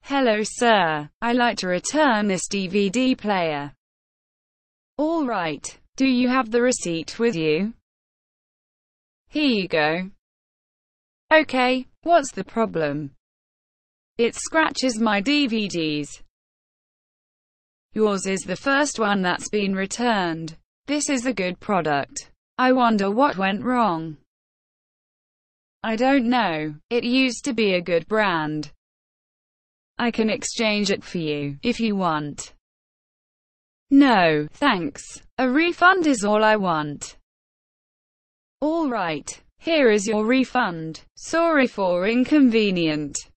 Hello sir, I'd like to return this DVD player. All right. Do you have the receipt with you? Here you go. Okay, what's the problem? It scratches my DVDs. Yours is the first one that's been returned. This is a good product. I wonder what went wrong. I don't know. It used to be a good brand. I can exchange it for you, if you want. No, thanks. A refund is all I want. All right. Here is your refund. Sorry for inconvenient.